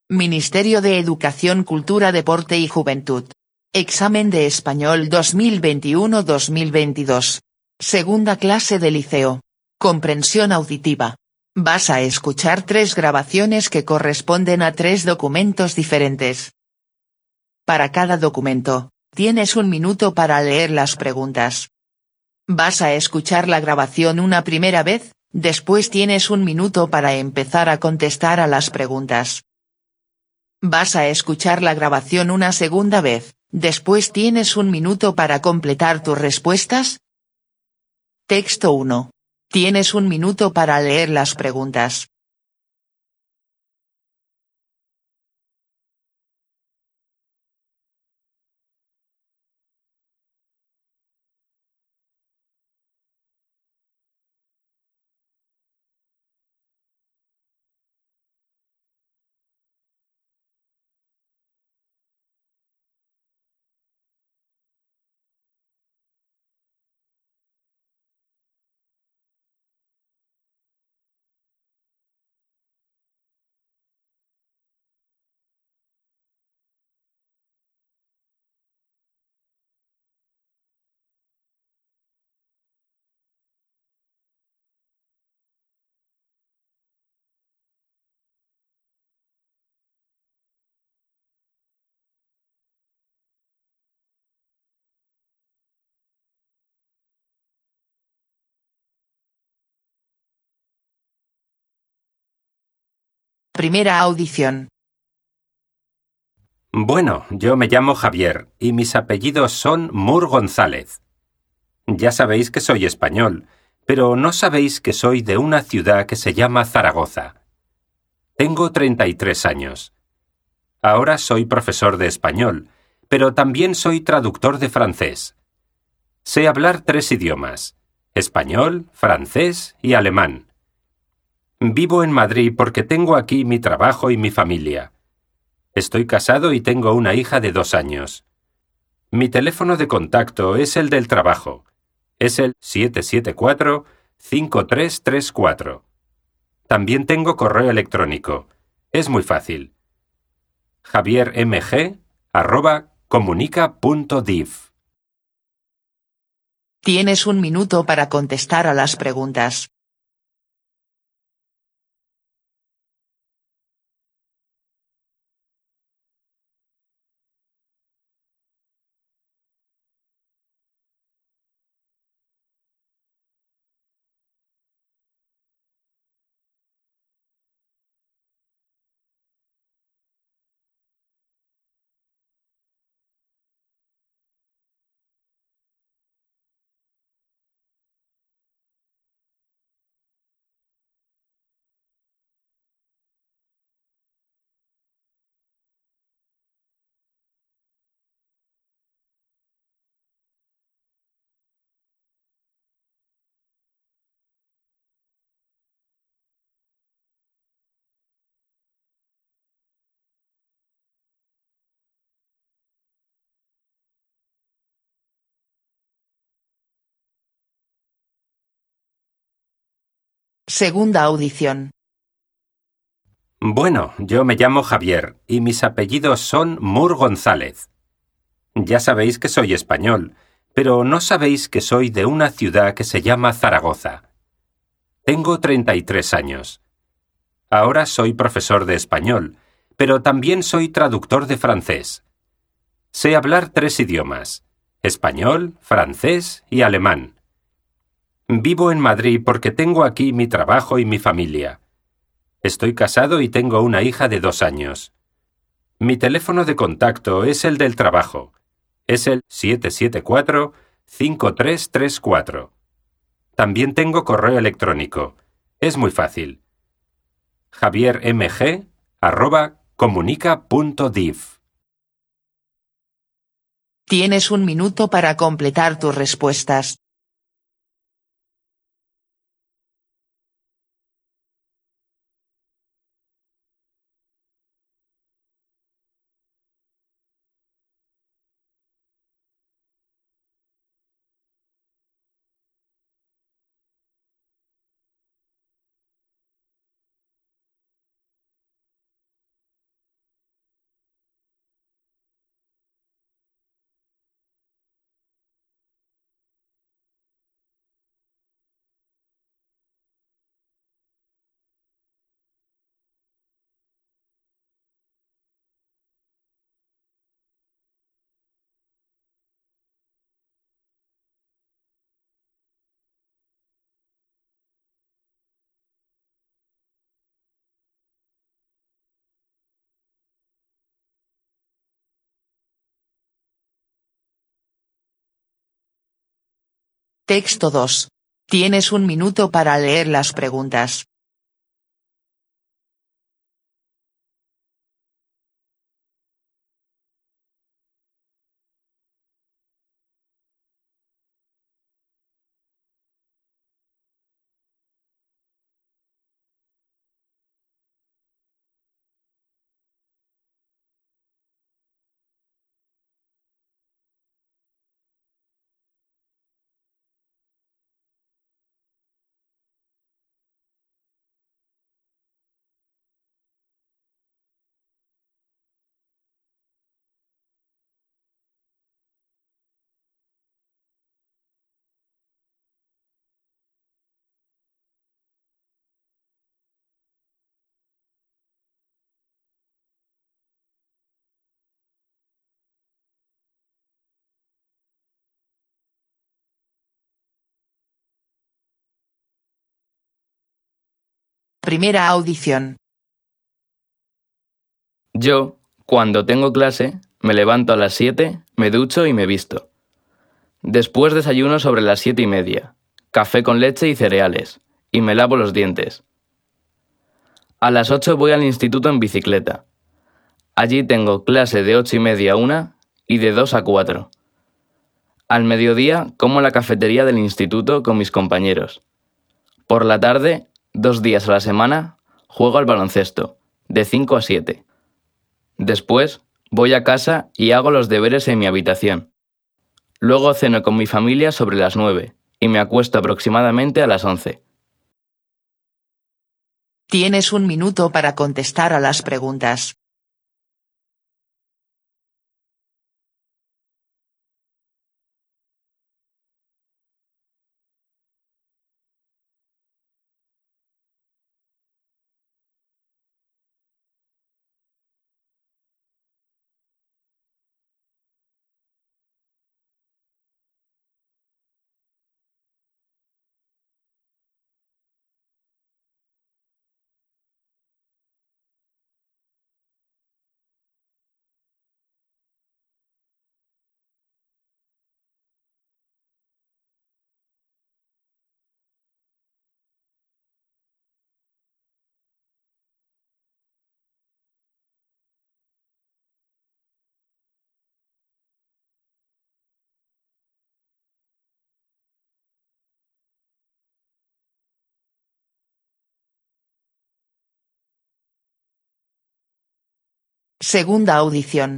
Ministerio de Educación, Cultura, Deporte y Juventud. Examen de Español 2021-2022. Segunda clase de liceo. Comprensión auditiva. Vas a escuchar 3 grabaciones que corresponden a 3 documentos diferentes. Para cada documento, tienes 1 minuto para leer las preguntas. Vas a escuchar la grabación una primera vez, después tienes 1 minuto para empezar a contestar a las preguntas. Vas a escuchar la grabación una segunda vez, después tienes 1 minuto para completar tus respuestas. Texto 1. Tienes 1 minuto para leer las preguntas. Primera audición. Bueno, yo me llamo Javier y mis apellidos son Mur González. Ya sabéis que soy español, pero no sabéis que soy de una ciudad que se llama Zaragoza. Tengo 33 años. Ahora soy profesor de español, pero también soy traductor de francés. Sé hablar 3 idiomas: español, francés y alemán. Vivo en Madrid porque tengo aquí mi trabajo y mi familia. Estoy casado y tengo una hija de 2 años. Mi teléfono de contacto es el del trabajo. Es el 774-5334. También tengo correo electrónico. Es muy fácil. javiermg@comunica.div. Tienes 1 minuto para contestar a las preguntas. Segunda audición. Bueno, yo me llamo Javier y mis apellidos son Mur González. Ya sabéis que soy español, pero no sabéis que soy de una ciudad que se llama Zaragoza. Tengo 33 años. Ahora soy profesor de español, pero también soy traductor de francés. Sé hablar 3 idiomas: español, francés y alemán. Vivo en Madrid porque tengo aquí mi trabajo y mi familia. Estoy casado y tengo una hija de 2 años. Mi teléfono de contacto es el del trabajo. Es el 774-5334. También tengo correo electrónico. Es muy fácil. javiermg@comunica.div. Tienes 1 minuto para completar tus respuestas. Texto 2. Tienes un minuto para leer las preguntas. Primera audición. Yo, cuando tengo clase, me levanto a las 7, me ducho y me visto. Después desayuno sobre las 7:30, café con leche y cereales, y me lavo los dientes. A las 8 voy al instituto en bicicleta. Allí tengo clase de 8:30 a 1 y de 2 a 4. Al mediodía como en la cafetería del instituto con mis compañeros. Por la tarde, 2 días a la semana, juego al baloncesto, de 5 a 7. Después, voy a casa y hago los deberes en mi habitación. Luego ceno con mi familia sobre las 9 y me acuesto aproximadamente a las 11. Tienes un minuto para contestar a las preguntas. Segunda audición.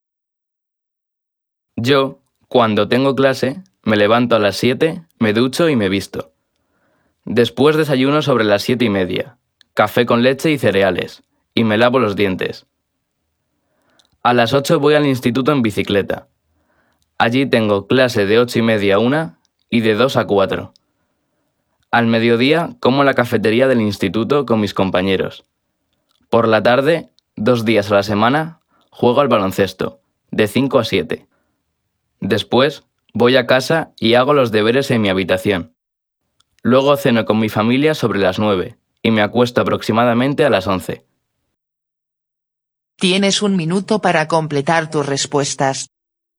Yo, cuando tengo clase, me levanto a las 7, me ducho y me visto. Después desayuno sobre las 7:30, café con leche y cereales, y me lavo los dientes. A las 8 voy al instituto en bicicleta. Allí tengo clase de 8:30 a 1 y de 2 a 4. Al mediodía como en la cafetería del instituto con mis compañeros. Por la tarde, 2 días a la semana, juego al baloncesto, de 5 a 7. Después, voy a casa y hago los deberes en mi habitación. Luego ceno con mi familia sobre las 9 y me acuesto aproximadamente a las 11. Tienes un minuto para completar tus respuestas.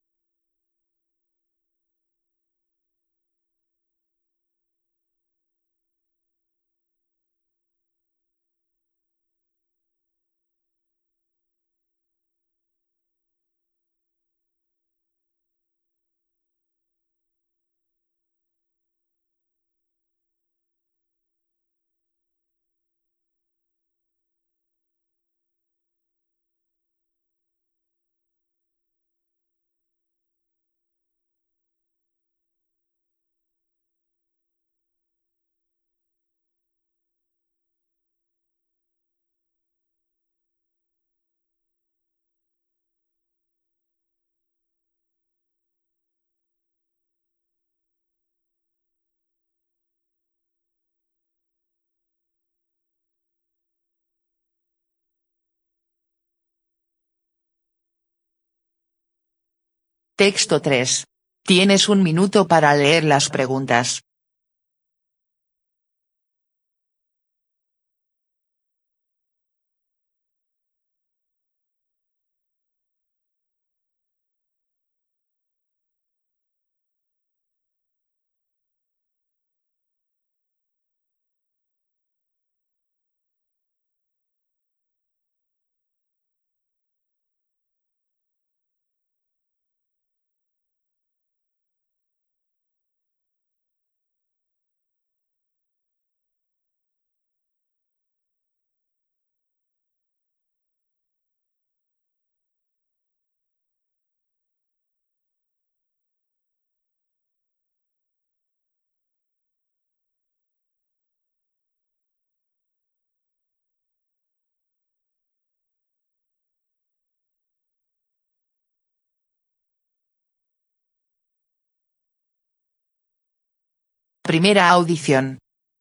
Texto 3. Tienes un minuto para leer las preguntas. Primera audición.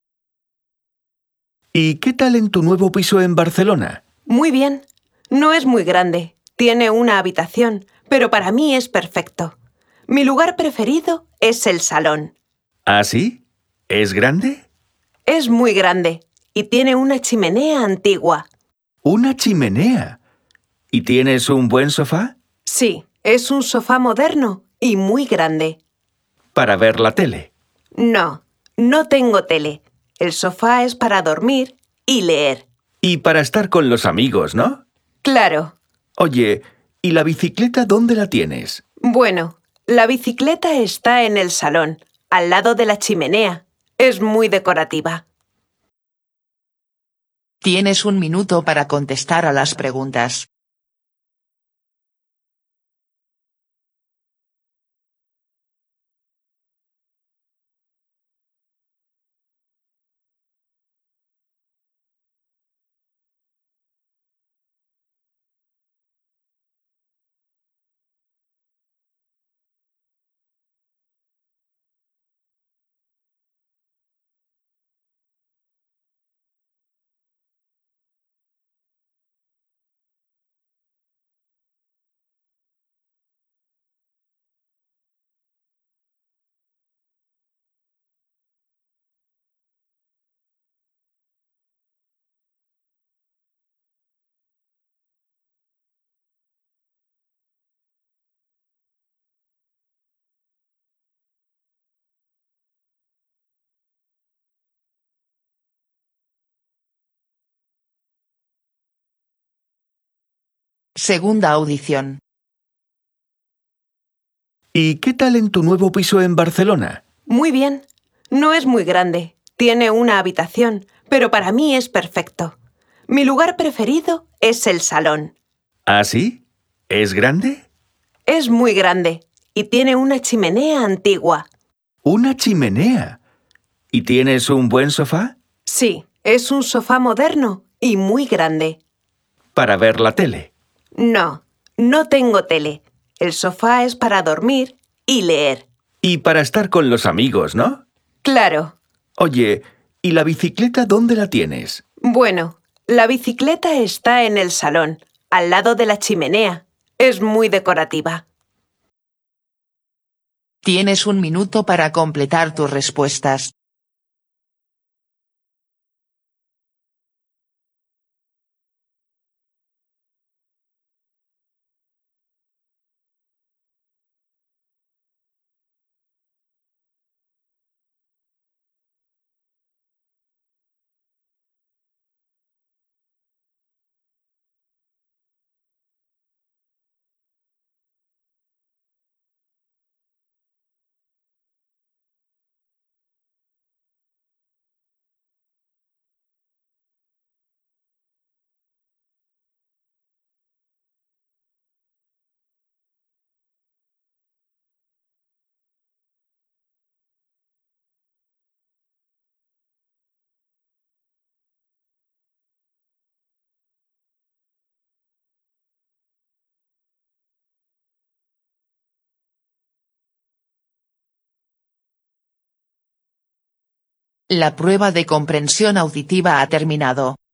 ¿Y qué tal en tu nuevo piso en Barcelona? Muy bien. No es muy grande. Tiene una habitación, pero para mí es perfecto. Mi lugar preferido es el salón. ¿Ah, sí? ¿Es grande? Es muy grande y tiene una chimenea antigua. ¿Una chimenea? ¿Y tienes un buen sofá? Sí, es un sofá moderno y muy grande. Para ver la tele. No, no tengo tele. El sofá es para dormir y leer. Y para estar con los amigos, ¿no? Claro. Oye, ¿y la bicicleta dónde la tienes? Bueno, la bicicleta está en el salón, al lado de la chimenea. Es muy decorativa. Tienes 1 minuto para contestar a las preguntas. Segunda audición. ¿Y qué tal en tu nuevo piso en Barcelona? Muy bien. No es muy grande. Tiene una habitación, pero para mí es perfecto. Mi lugar preferido es el salón. ¿Ah, sí? ¿Es grande? Es muy grande y tiene una chimenea antigua. ¿Una chimenea? ¿Y tienes un buen sofá? Sí, es un sofá moderno y muy grande. Para ver la tele. No, no tengo tele. El sofá es para dormir y leer. Y para estar con los amigos, ¿no? Claro. Oye, ¿y la bicicleta dónde la tienes? Bueno, la bicicleta está en el salón, al lado de la chimenea. Es muy decorativa. Tienes 1 minuto para completar tus respuestas. La prueba de comprensión auditiva ha terminado.